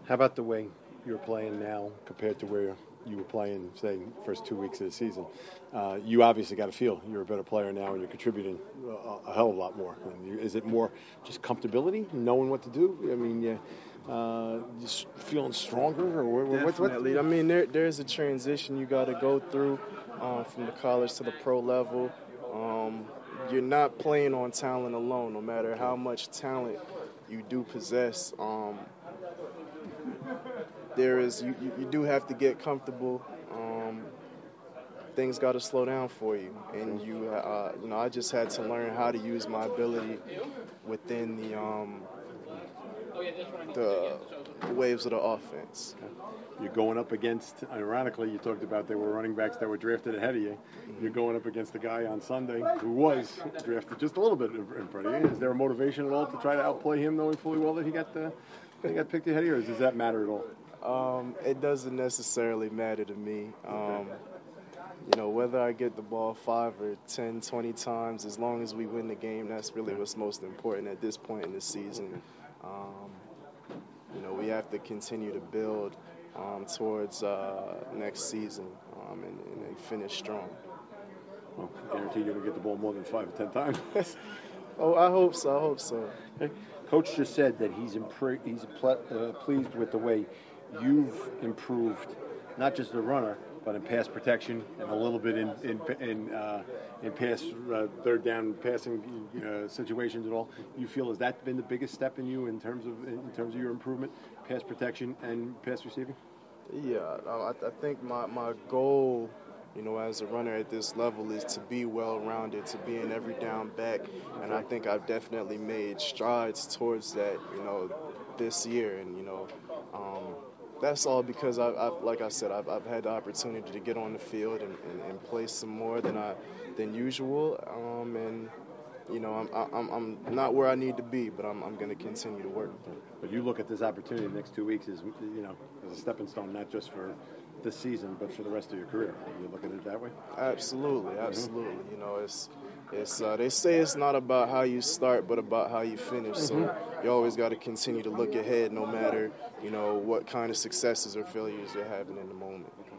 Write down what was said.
How about the way you're playing now compared to where you were playing, say, first 2 weeks of the season? You obviously got to feel you're a better player now, and you're contributing a hell of a lot more. Is it more just comfortability, knowing what to do? I mean, just feeling stronger, or Definitely. I mean, there's a transition you got to go through from the college to the pro level. You're not playing on talent alone, no matter how much talent you do possess. You do have to get comfortable. Things got to slow down for you, and I just had to learn how to use my ability within the waves of the offense. You're going up against, ironically, you talked about there were running backs that were drafted ahead of you. You're going up against a guy on Sunday who was drafted just a little bit in front of you. Is there a motivation at all to try to outplay him, knowing fully well that he got picked ahead of you, or does that matter at all? It doesn't necessarily matter to me. Whether I get the ball 5 or 10, 20 times, as long as we win the game, that's really what's most important at this point in the season. We have to continue to build towards next season and finish strong. Well, I guarantee you're going to get the ball more than 5 or 10 times. Oh, I hope so. Okay. Coach just said that he's pleased with the way you've improved, not just the runner, but in pass protection and a little bit in pass third down passing situations at all. You feel has that been the biggest step in you in terms of your improvement, pass protection and pass receiving? Yeah, I think my goal, as a runner at this level is to be well-rounded, to be an every down back, and I think I've definitely made strides towards that, this year, and that's all because like I said, I've had the opportunity to get on the field and play some more than usual, and I'm not where I need to be, but I'm going to continue to work. But you look at this opportunity the next 2 weeks as as a stepping stone, not just for this season, but for the rest of your career. You look at it that way? Absolutely. It's they say it's not about how you start, but about how you finish. So you always got to continue to look ahead, no matter what kind of successes or failures you're having in the moment.